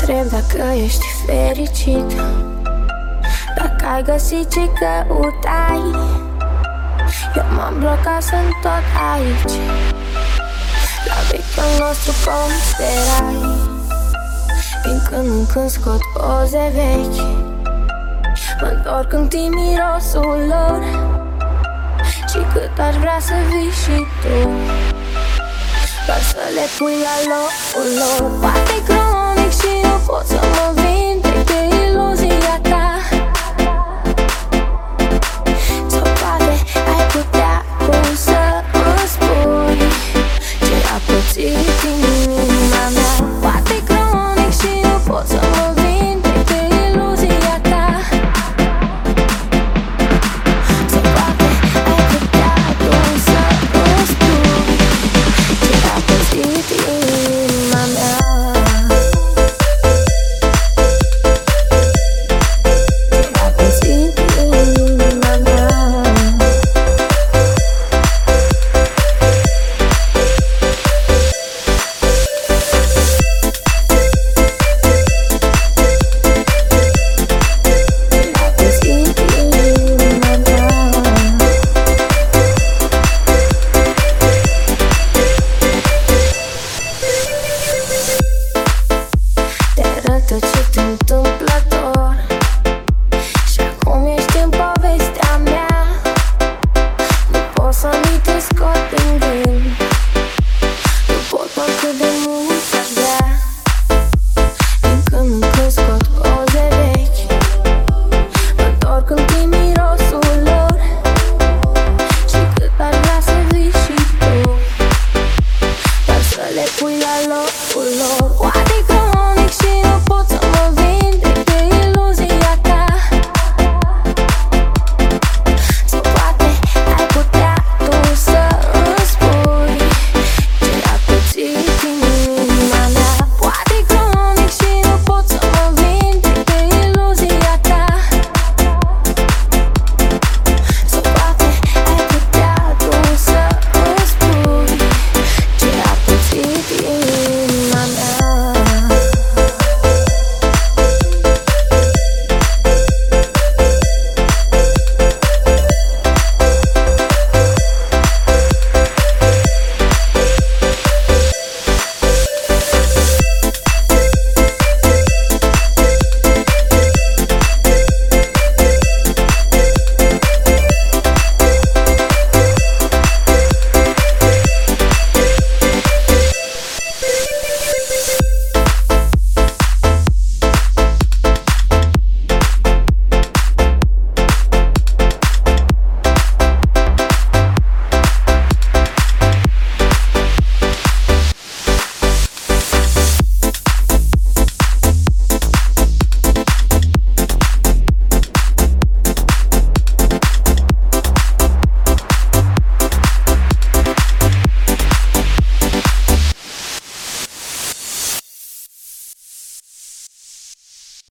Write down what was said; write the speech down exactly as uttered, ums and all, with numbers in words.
întreb dacă ești fericit, dacă ai găsit ce căutai. Eu m-am blocat, sunt tot aici, la vechiul nostru considerai. Din când în când scot poze vechi, mă-ntorc în timp mirosul lor, și cât aș vrea să vii și tu, doar să le pui la locul lor. Poate că